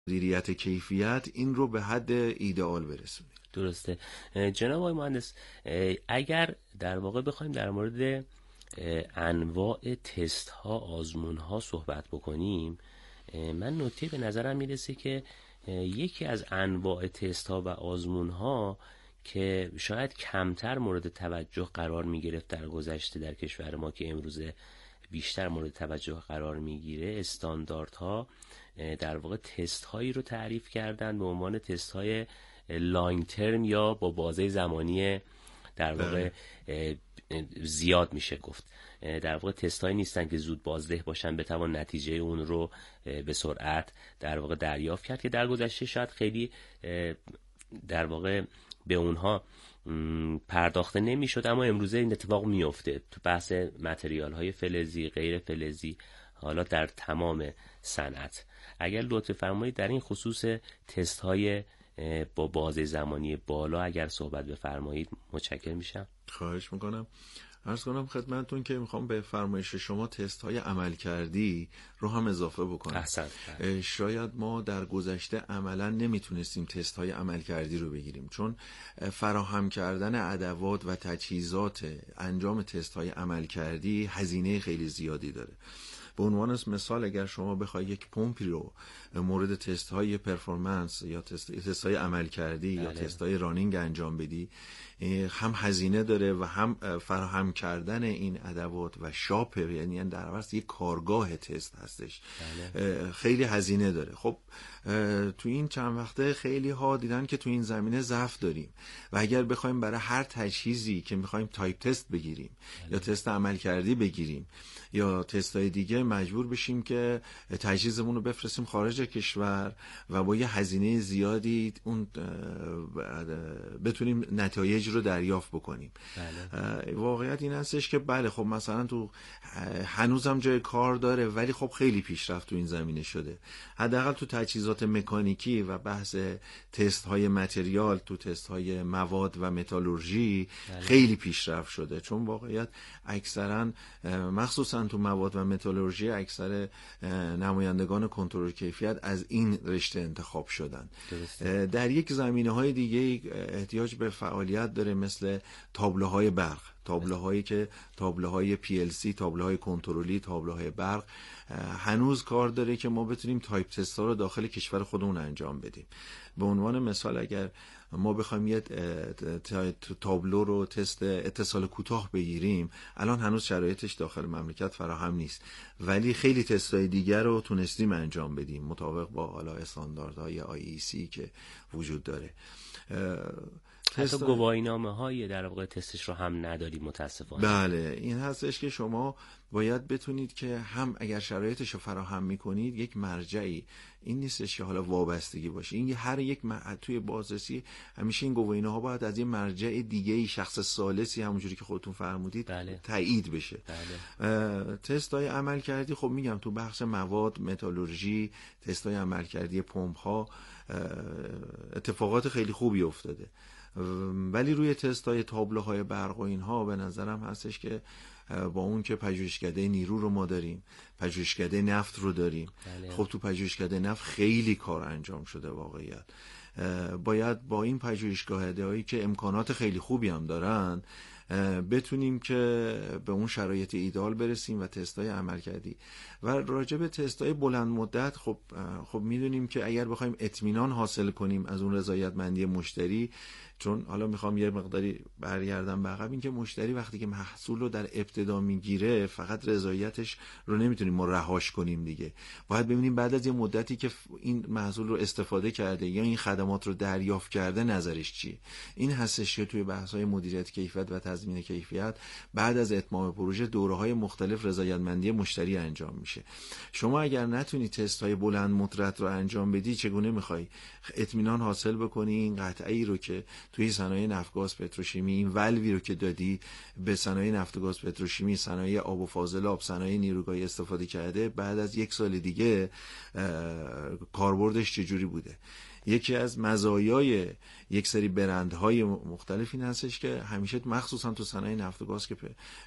مدیریت کیفیت این رو به حد ایدئال برسونید. درسته. جناب آقای مهندس، اگر در واقع بخوایم در مورد انواع تست ها، آزمون ها صحبت بکنیم، من نکته به نظرم میرسه که یکی از انواع تست ها و آزمون ها که شاید کمتر مورد توجه قرار میگرفت در گذشته در کشور ما، که امروزه بیشتر مورد توجه قرار میگیره، استانداردها در واقع تست هایی رو تعریف کردن به عنوان تست های لانگ ترم یا با بازه زمانی در واقع زیاد میشه گفت. در واقع تست هایی نیستن که زود بازده باشن بتوان نتیجه اون رو به سرعت در واقع دریافت کرد، که در گذشته شاید خیلی در واقع به اونها پرداخته نمیشد، اما امروزه این اتفاق میفته تو بحث متریال های فلزی، غیر فلزی، حالا در تمام صنعت. اگر لطف فرمایید در این خصوص تست های با بازه زمانی بالا اگر صحبت بفرمایید متشکر میشم. خواهش میکنم. عرض کنم خدمتتون که میخوام به فرمایش شما تست های عمل کردی رو هم اضافه بکنم. احسنت. شاید ما در گذشته عملا نمیتونستیم تست های عمل کردی رو بگیریم، چون فراهم کردن ادوات و تجهیزات انجام تست های عمل کردی هزینه خیلی زیادی داره. به عنوان مثال اگر شما بخوای یک پمپی رو مورد تست های پرفورمنس یا تست های عمل کردی یا تست های رانینگ انجام بدی، هم هزینه داره و هم فراهم کردن این ادوات و شاپ، یعنی در واقع یک کارگاه تست هستش، خیلی هزینه داره. خب تو این چند وقته خیلی ها دیدن که تو این زمینه ضعف داریم و اگر بخوایم برای هر تجهیزی که میخوایم تایپ تست بگیریم یا تست عمل کردی بگیریم یا تستای دیگه، مجبور بشیم که تجهیزمون رو بفرستیم خارج کشور و با یه هزینه زیادی اون بتونیم نتایج رو دریافت بکنیم. واقعیت این هستش که بله خب مثلا تو هنوزم جای کار داره، ولی خب خیلی پیشرفت تو این زمینه شده. حداقل تو تجهیزات مکانیکی و بحث تست های متریال، تو تست های مواد و متالورژی خیلی پیشرفت شده، چون واقعیت اکثرا مخصوصا تو مواد و متالورژی اکثر نمایندگان کنترل کیفیت از این رشته انتخاب شدن. در یک زمینه‌های دیگه احتیاج به فعالیت داره، مثل تابلوهای برق، تابلوهایی که تابلوهای PLC، تابلوهای کنترلی، تابلوهای برق، هنوز کار داره که ما بتونیم تایپ تست ها رو داخل کشور خودمون انجام بدیم. به عنوان مثال اگر ما بخوایم یه تابلو رو تست اتصال کوتاه بگیریم، الان هنوز شرایطش داخل مملکت فراهم نیست، ولی خیلی تستای دیگر رو تونستیم انجام بدیم مطابق با حالا استانداردهای IEC که وجود داره. حتی گواهینامه های در واقع تستش رو هم نداریم متاسفانه. بله این هستش که شما باید بتونید که هم اگر شرایطش رو فراهم میکنید یک مرجعی، این نیستش که حالا وابستگی باشه، این هر یک توی بازرسی همیشه این گواهینامه ها باید از یه مرجع دیگه، شخص ثالثی همونجوری که خودتون فرمودید تایید بشه. تست های عمل کردی خب میگم تو بخش مواد، متالورژی، تست های عمل کردی پمپ ها اتفاقات خیلی خوبی افتاده، ولی روی تستای تابلوهای برق و اینها به نظرم هستش که با اون که پژوهشکده نیرو رو ما داریم، پژوهشکده نفت رو داریم، خب تو پژوهشکده نفت خیلی کار انجام شده. واقعیت باید با این پژوهشکده هایی که امکانات خیلی خوبی هم دارن بتونیم که به اون شرایط ایدال برسیم و تستای عمل کردی. و راجع به تستای بلند مدت خب میدونیم که اگر بخوایم اطمینان حاصل کنیم از اون رضایتمندی مشتری، چون حالا میخوام یه مقداری برگردم به عقب، این که مشتری وقتی که محصول رو در ابتدا میگیره فقط رضایتش رو نمیتونیم ما رهاش کنیم دیگه، باید ببینیم بعد از یه مدتی که این محصول رو استفاده کرده یا این خدمات رو دریافت کرده نظرش چیه. این هستش که توی بحث‌های مدیریت کیفیت و تضمین کیفیت بعد از اتمام پروژه دوره‌های مختلف رضایتمندی مشتری انجام میشه. شما اگر نتونی تست‌های بلند مدت رو انجام بدی، چگونه می‌خوای اطمینان حاصل بکنی این قطعه‌ای رو که توی صنایع نفت گاز پتروشیمی، این ولوی رو که دادی به صنایع نفت گاز پتروشیمی، صنایع آب و فاضلاب، صنایع نیروگاهی استفاده کرده، بعد از یک سال دیگه کاربردش چجوری بوده؟ یکی از مزایای یک سری برندهای مختلف این هستش که همیشه مخصوصا تو صنایع نفت و گاز که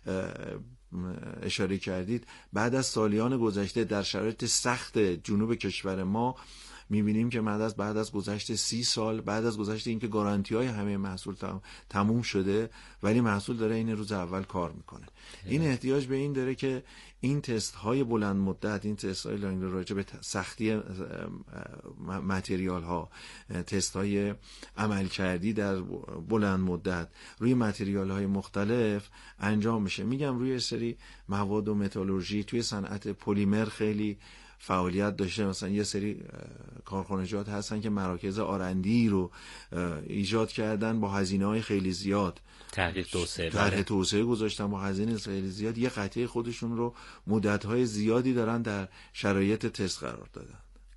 اشاره کردید، بعد از سالیان گذشته در شرایط سخت جنوب کشور ما میبینیم که بعد از گذشت 30 سال، بعد از گذشت اینکه گارانتی های همه محصول تموم شده، ولی محصول داره این روز اول کار میکنه. این احتیاج به این داره که این تست های بلند مدت، این تست های لانگ راجع به سختی متریال ها، تست های عمل کردی در بلند مدت روی متریال های مختلف انجام میشه. میگم روی سری مواد و متالورژی توی صنعت پلیمر خیلی فعالیت داشته. مثلا یه سری کارخانجات هستن که مراکز آرندی رو ایجاد کردن با هزینه‌های خیلی زیاد، طرح توسعه گذاشتن با هزینه خیلی زیاد، یه قطعه خودشون رو مدت‌های زیادی دارن در شرایط تست قرار دادن.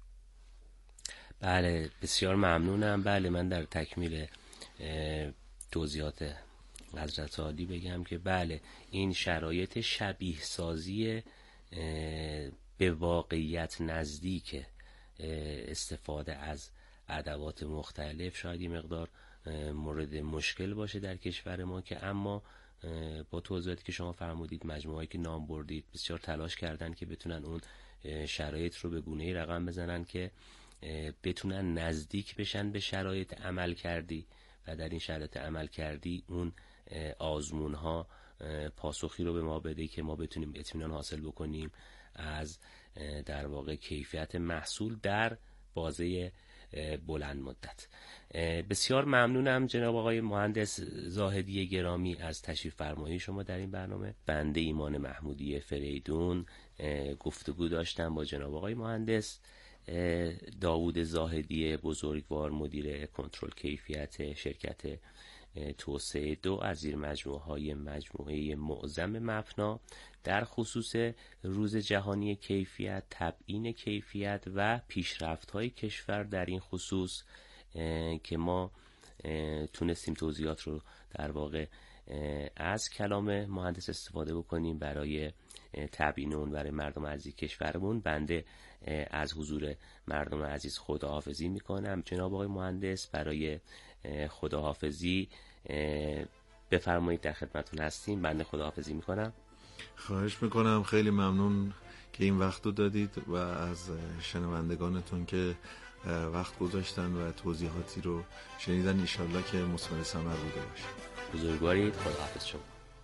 بله بسیار ممنونم. بله من در تکمیل توضیحات حضرت عالی بگم که بله این شرایط شبیه سازی به واقعیت نزدیک استفاده از ادوات مختلف شاید یه مقدار مورد مشکل باشه در کشور ما، که اما با توضیحاتی که شما فرمودید، مجموعه‌ای که نام بردید بسیار تلاش کردن که بتونن اون شرایط رو به گونه‌ای رقم بزنن که بتونن نزدیک بشن به شرایط عمل کردی و در این شرایط عمل کردی اون آزمون ها پاسخی رو به ما بده که ما بتونیم اطمینان حاصل بکنیم از در واقع کیفیت محصول در بازه بلند مدت. بسیار ممنونم جناب آقای مهندس زاهدی گرامی از تشریف فرمایی شما در این برنامه. بنده ایمان محمودی فریدون گفتگو داشتم با جناب آقای مهندس داوود زاهدی بزرگوار، مدیر کنترل کیفیت شرکت توسعه 2 از زیر مجموعه معظم مپنا در خصوص روز جهانی کیفیت، تبیین کیفیت و پیشرفت‌های کشور در این خصوص که ما تونستیم توضیحات رو در واقع از کلام مهندس استفاده بکنیم برای تبیین اون برای مردم عزیز کشورمون. بنده از حضور مردم عزیز خداحافظی میکنم. جناب آقای مهندس برای خداحافظی بفرمایید، در خدمتتون هستیم. بنده خداحافظی میکنم. خواهش میکنم، خیلی ممنون که این وقت رو دادید و از شنوندگانتون که وقت گذاشتن و توضیحاتی رو شنیدن. انشالله که مثمر ثمر بوده باشه. بزرگوارید. خداحافظ شما.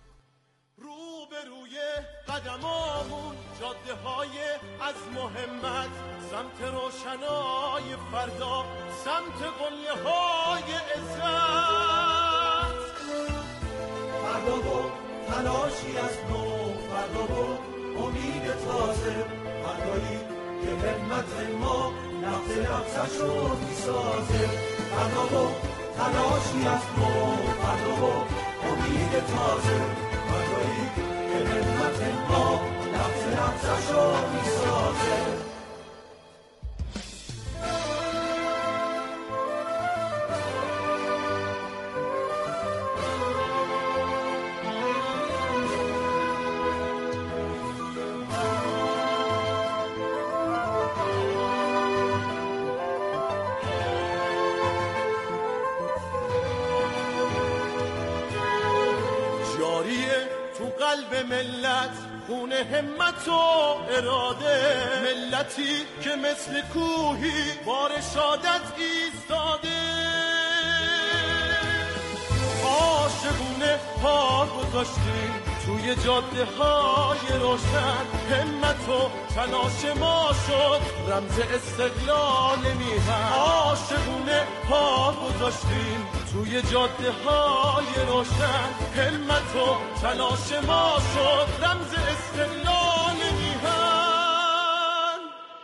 روبروی قدمامون جاده های از مهمت، سمت روشنای فردا، سمت قله های عزت. فردا و تلاشی از نو، فردا و امید تازه، فردایی که همت ما نفس نفسش رو میسازه. فردا و تلاشی از نو، فردا و امید تازه، فردایی که همت ما نفس نفسش رو میسازه. ملت خون همت و اراده، ملتی که مثل کوهی بار شادت ایستاده، عاشقونه پا گذاشتیم توی جاده های روشن، همت و تلاش ما شد رمز استقلال میهن. عاشقونه پا گذاشتیم توی جاده های روشن، همت و تلاش ما شد رمز استقلال میهن.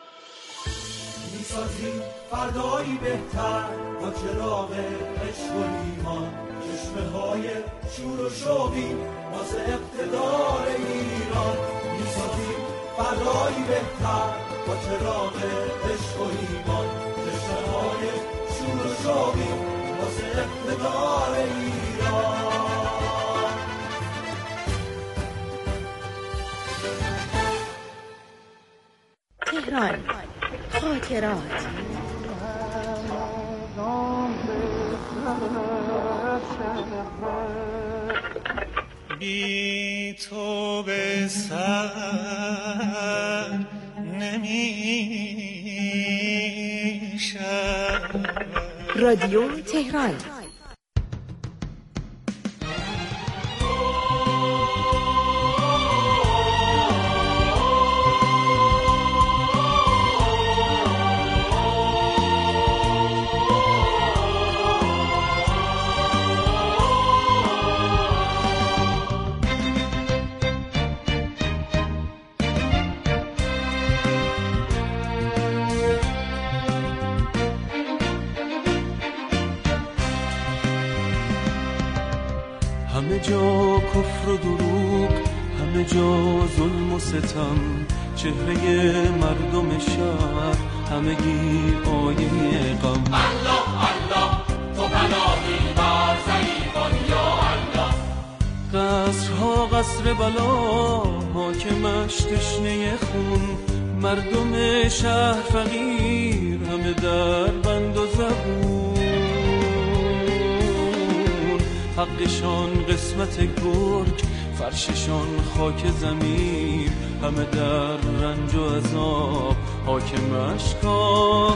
میسازیم فردایی بهتر با چراغ عشق و ایمان، چشمه های شور و شوقی واسه اقتدار ایران. میسازیم فردایی بهتر با چراغ عشق و ایمان، چشمه های شور و شوقی واسه اقتدار ایران. تهران خاطرات. بی تو به سر نمی رادیو تهران. همه جا کفر و دروغ، همه جا ظلم و ستم، چهره مردم شهر همگی آینه غم. الله الله تو پناهی بر ضعیفان یا الله. قصرها قصر بلا، حاکمش تشنه خون، مردم شهر فقیر همه در بند و زبون. حقشان قسمت گرگ، فرششان خاک زمین، همه در رنج و عذاب، حاکمش کاخ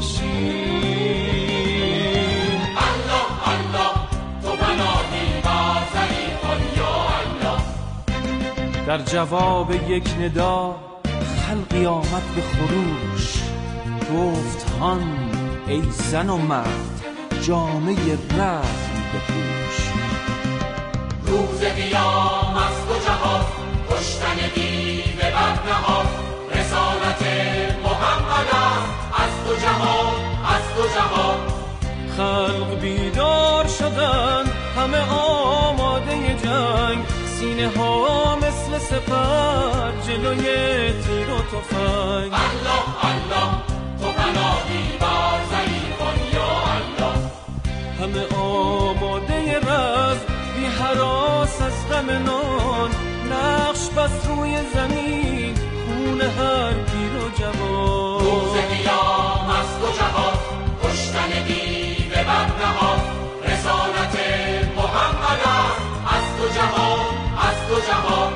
نشین. الله الله تو پناهی بر ضعیفان یا الله. در جواب یک ندا خلقی آمد به خروش، گفت هان ای زن و مرد جامه رزم بپوش. روز قیام از دو جهان، کشتن دیو بدنهاد، رسالت محمد است از دو جهان، از دو جهان. خلق بیدار شدن همه آماده جنگ، سینه ها مثل سپر جلوی تیر و تفنگ. الله الله تو پناهی بر ضعیفان یا الله. همه آماده رزم بی هراس از غم نان، نقش بس روی زمین خون هر پیر و جوان. روز قیام از دو جهان، کشتن دیو بدنهاد، رسالت محمد است از دو جهان، از دو جهان.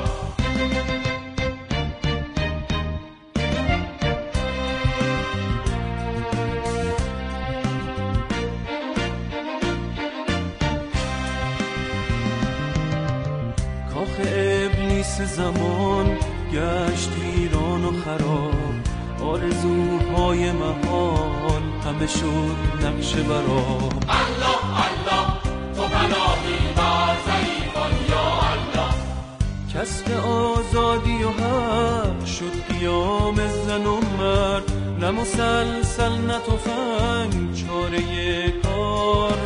کاخ ابلیس زمان گشت ویران و خراب، آرزوهای محال همه شد نقش براب. الله الله تو پناهی بر ضعیفان یا الله. کسب آزادی و حق شد قیام زن و مرد، نه مسلسل نه تفنگ چاره کار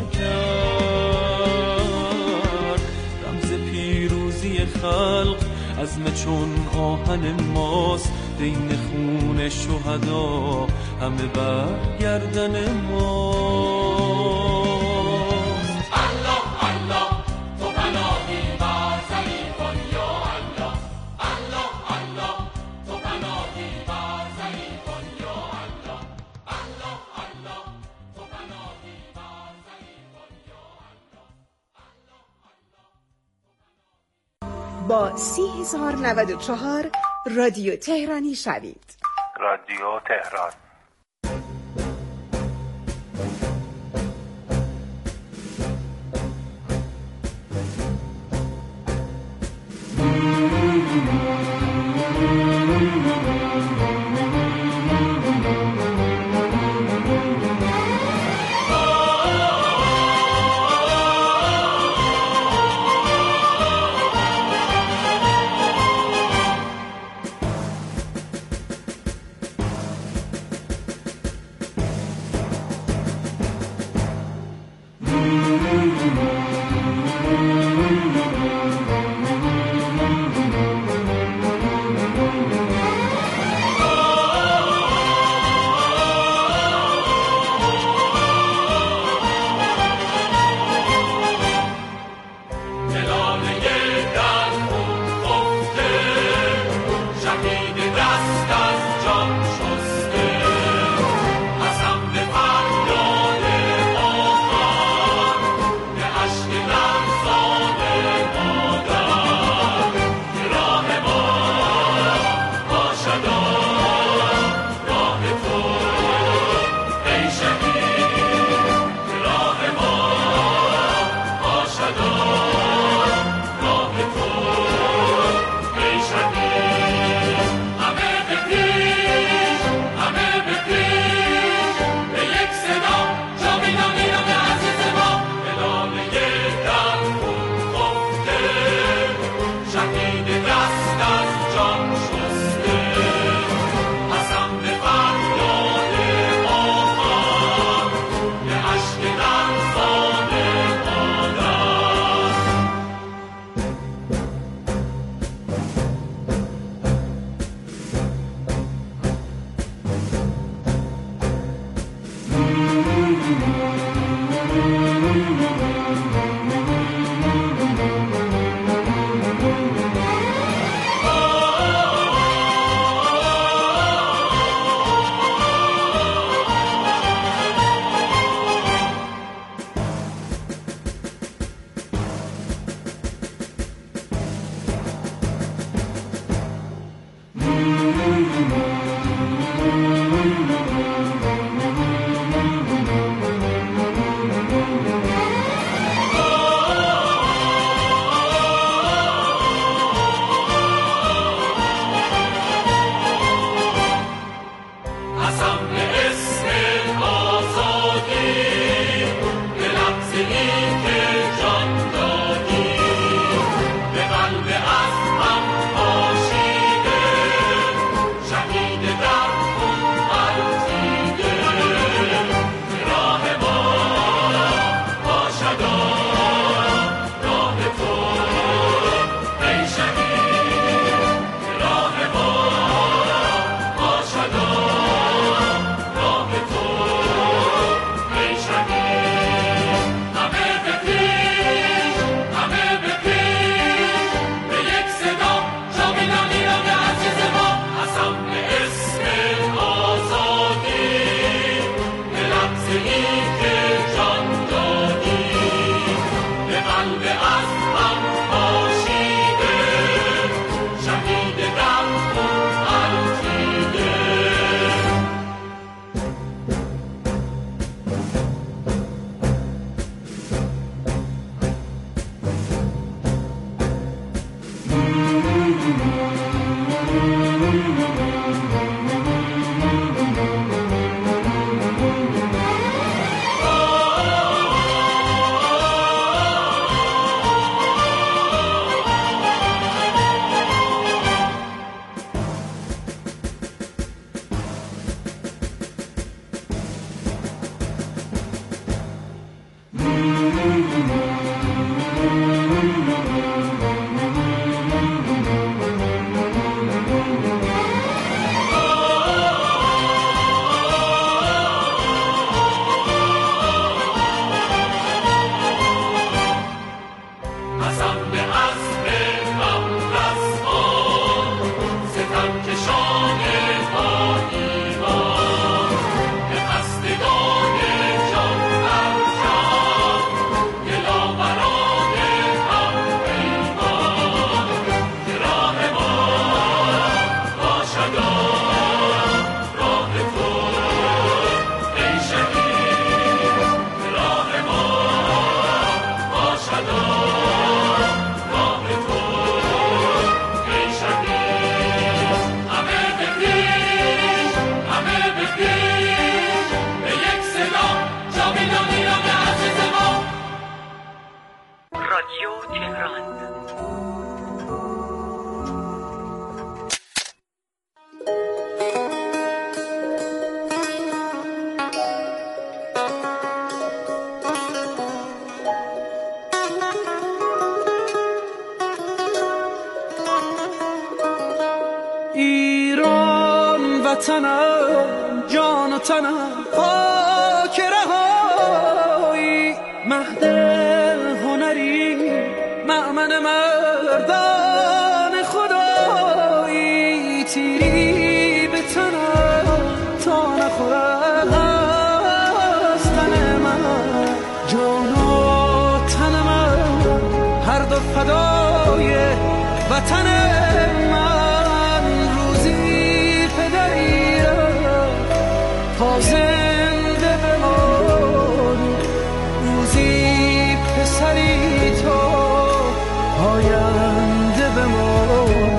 نکرد. رمز پیروزی خلق عزم چون آهن ماست، دین خون شهدا همه بر گردن ماست. الله الله تو پناهی بر ضعیفان یا الله. الله الله تو پناهی بر ضعیفان یا الله. الله الله تو پناهی بر ضعیفان یا الله. با 30,094 رادیو تهرانی شوید. رادیو تهران. رادیو تهران. ایران وطنم، جان و تنم، خاک رهایی، مهد هنری، مأمن مردان خدایی، تیری به تنم تا نخورد از تن من، جان و تن من هر دو فدای وطن من. روزی پدری تا زنده بمانی، روزی پسری تو آینده بمانی.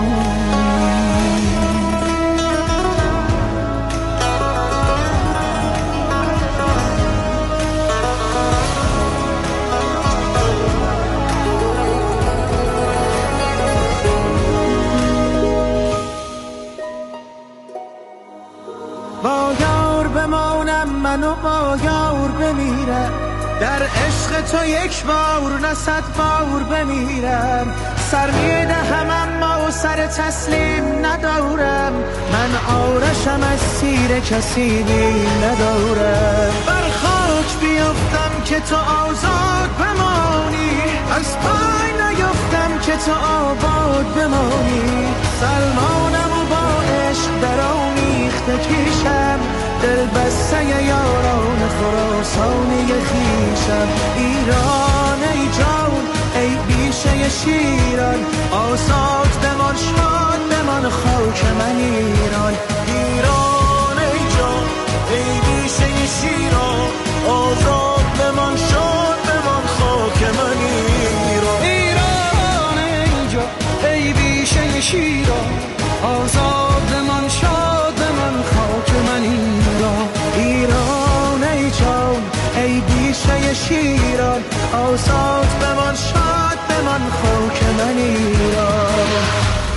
با یار بمانم من و با یار بمیرم، در عشق تو یک بار نه صد بار بمیرم. سر میدهم اما سر تسلیم ندارم، من آرشم از سیر کسی بیم ندارم. بر خاک بیفتم که تو آزاد بمانی، از پای نیفتم که تو آباد بمانی. سلمانم و با عشق در آمیخته کیشم، دل بسته یاران خراسانی خیشم. ایران ای جان ای بیشه شیران، آزاد بمان شاد بمان خاک من ایران. ایران ای جان ای بیشه شیران، آزاد بمان شاد بمان خاک من ایران. ایران ای جان ای بیشه شیران، آزاد بمان شاد بمان خاک من ایران. ایران ای جان ای بیشه شیران، آزاد بمان شاد بمان خاک من ایران.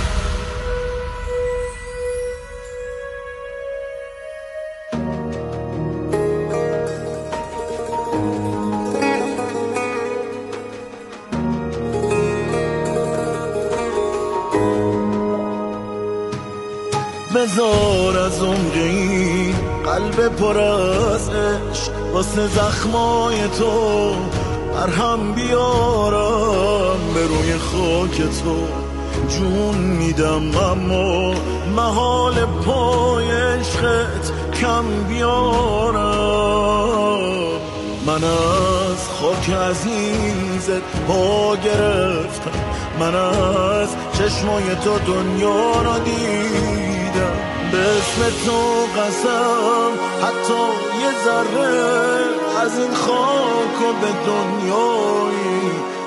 بذار از عمق این قلب پر از عشق واسه زخمای تو مرهم بیارم، به روی خاک تو جون میدم اما محال پای عشقت کم بیارم. من از خاک عزیزت پا گرفتم، من از چشمای تو دنیا را دیدم. به اسم تو قسم حتی یه ذره از این خاک و به دنیایی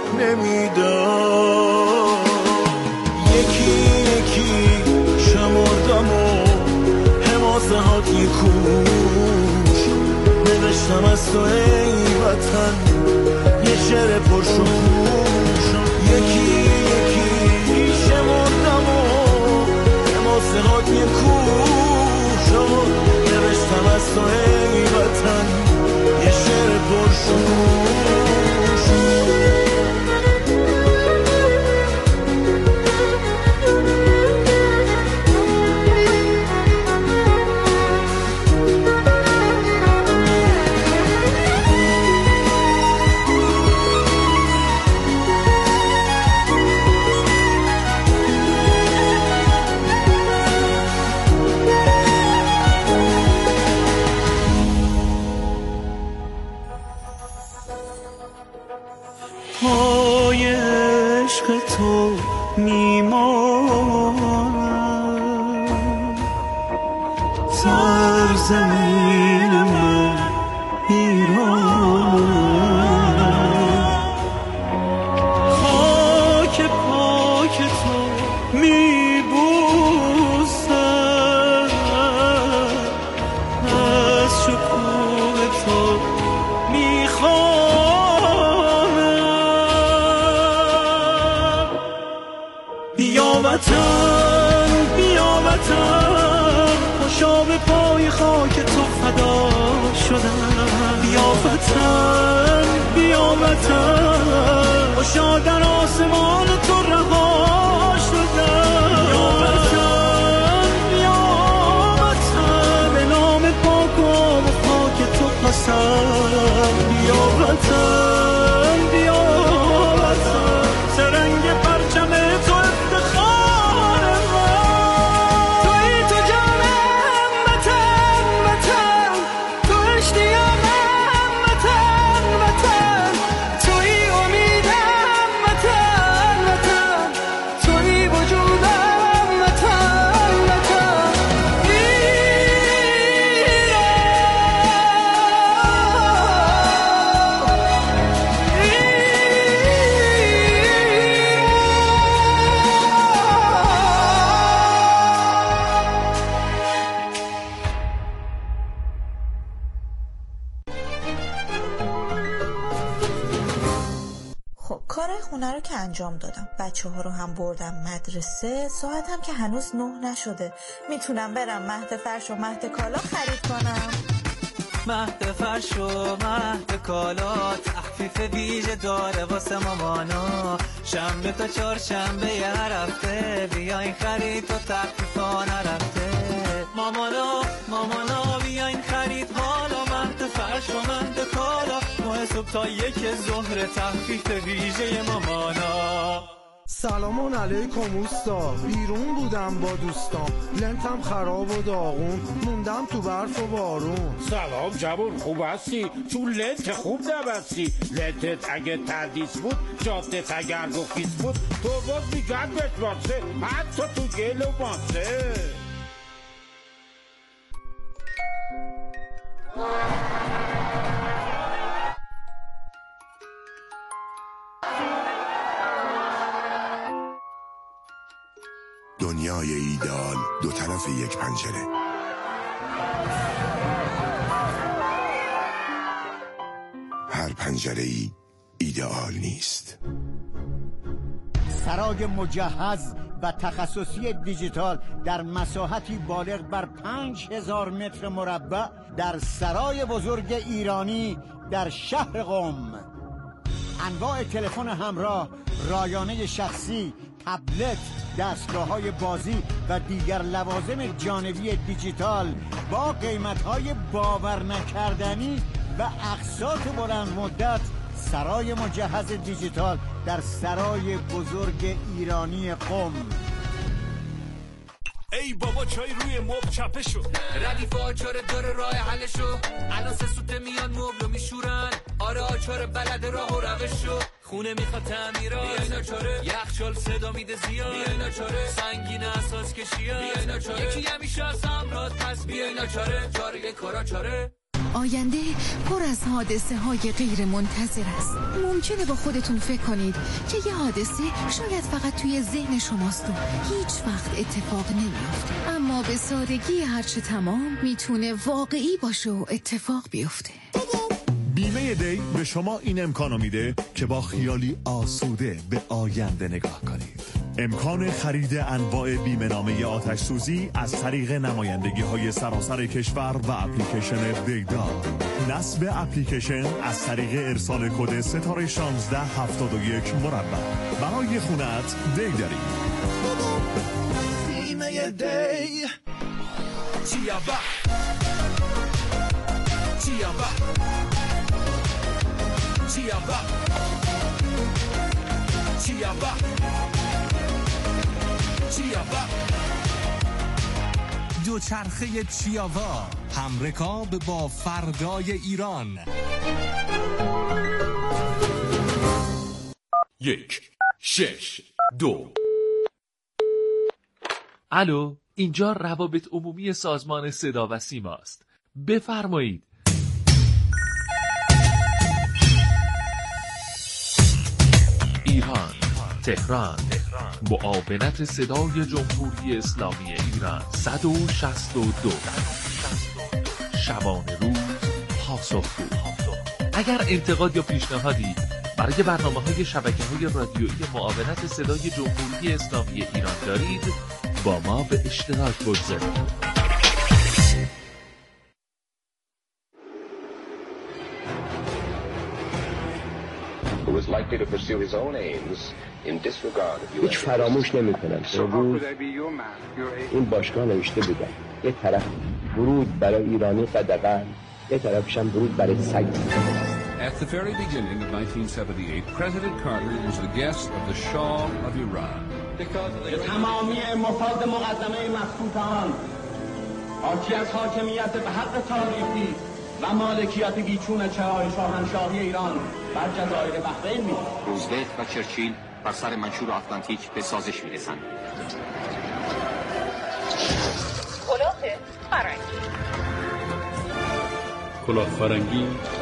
نمیدم. یکی یکی شمردم و حماسه هات یه کوش نوشتم از تو ای وطن یه شعر پرشوش. یکی یکی شمردم و حماسه هات یه کوش نوشتم از تو ای وطن یه شعر پرشوش. پای عشق تو میمانم، سرزمین من ایران. خاک پاک تو میبوسم، از شکوه تو میخوام. خاک تو فدا شدم. بیا وطن بیا وطن، خوشا در آسمان تو رها شدم. بیا وطن بیا وطن، به نام پاک و خاک تو پسند. بیا وطن بیا وطن، سرنگ پرچم تو افتخار من. توی تو جانم وطن وطن، تو اشتیاقم وطن وطن، توی امیدم وطن وطن، توی وجودم وطن وطن. خب کار خونه رو که انجام دادم، بچه ها رو هم بردم مدرسه، ساعت هم که هنوز 9 نشده. میتونم برم مهد فرش و مهد کالا خرید کنم. مهد فرش و مهد کالا تخفیف ویژه داره واسه مامانا. شنبه تا چهارشنبه یه هفته، بیاین خرید و تخفیفا نرفته. مامانا بیاین خرید حالا، مهد فرش و مهد کالا، 9 صبح تا 1 ظهر تخفیف ویژه مامانا. سلام علیکم اوستا، بیرون بودم با دوستام، لنتم خراب و داغون، موندم تو برف و بارون. سلام جوون، خوب هستی؟ چون لنت خوب نبستی. لنتت اگه تردیس بود، جادت اگر گفیز بود، تو باز میگن بتواسه، حتی تو گل و ماسه. دنیای ایدئال دو طرف یک پنجره. هر پنجره‌ای ایدئال نیست. سرای مجهز و تخصصی دیجیتال در مساحتی بالغ بر 5000 متر مربع در سرای بزرگ ایرانی در شهر قم. انواع تلفن همراه، رایانه شخصی، تبلت، دستگاه‌های بازی و دیگر لوازم جانبی دیجیتال با قیمت‌های باور نکردنی و اقساط بلند مدت. سرای مجهز دیجیتال در سرای بزرگ ایرانی قم. ای بابا چای روی مبل چپه شو، ردیف آچار داره راه حلشو. الان 3 سوته میان مبلو میشورن، آره آچار بلد راه و روشو. خونه میخواد تعمیرات، بیای ناچاره. یخچال صدا میده زیاد، بیای ناچاره. سنگین اساس کشیات، بیای ناچاره. یکی همیشه از امراض، پس بیای ناچاره. چاره کارا چاره. آینده پر از حادثه های غیر منتظر است. ممکنه با خودتون فکر کنید که یه حادثه شاید فقط توی ذهن شماست و هیچ وقت اتفاق نمیافته، اما به سادگی هرچه تمام میتونه واقعی باشه و اتفاق بیفته. بیمه دی به شما این امکانو میده که با خیالی آسوده به آینده نگاه کنید. امکان خرید انواع بیمه نامه آتش سوزی از طریق نمایندگی‌های سراسر کشور و اپلیکیشن دیدا. نصب اپلیکیشن از طریق ارسال کد ستاره 1671 مربع. برای خونت دی داری. بیمه دی چیابا چیابا چیابا چیابا چیابا. دوچرخه چیاوا، همرکاب با فردای ایران. 1 6 2. الو، اینجا روابط عمومی سازمان صدا و سیما است. بفرمایید. ایران، تهران، معاونت صدای جمهوری اسلامی ایران 162. شبانه روز پاسخگو. اگر انتقاد یا پیشنهادی برای برنامه‌های شبکه‌های رادیویی معاونت صدای جمهوری اسلامی ایران، دارید با ما به اشتراک بگذارید. who is likely to pursue his own aims in disregard of هیچ فراموش نمی‌کنم. امروز این باشگاه نوشته بودن یه طرف ورود برای ایرانی قدغن، یه طرفش هم ورود برای سگ. At the very beginning of 1978, President Carter was the guest of the Shah of Iran. تمامی مفاد مقدمه مفقودان حاکی از حاکمیت به حق تاریخی و مالکیت بیچون چرای شاهنشاهی ایران بر جزایر بحرین می. روزولت و چرچیل بر سر منشور آتلانتیک به سازش میرسند. کلاه فرنگی. کلاه فرنگی